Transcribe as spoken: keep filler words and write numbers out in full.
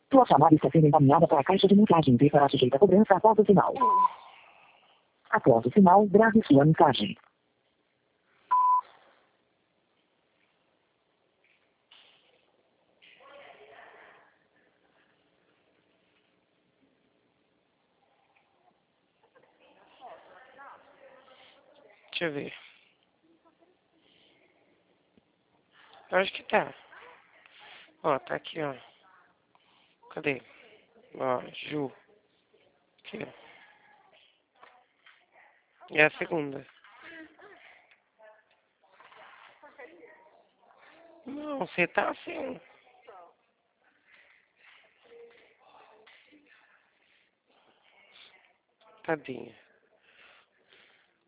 Sua chamada está sendo encaminhada para a caixa de mensagem e será sujeita a cobrança após o sinal. Após o sinal, grave sua mensagem. Deixa eu ver. Eu acho que tá. Ó, tá aqui, ó. Cadê? Ó, Ju. Aqui, ó. É a segunda. Não, você tá assim. Tadinha.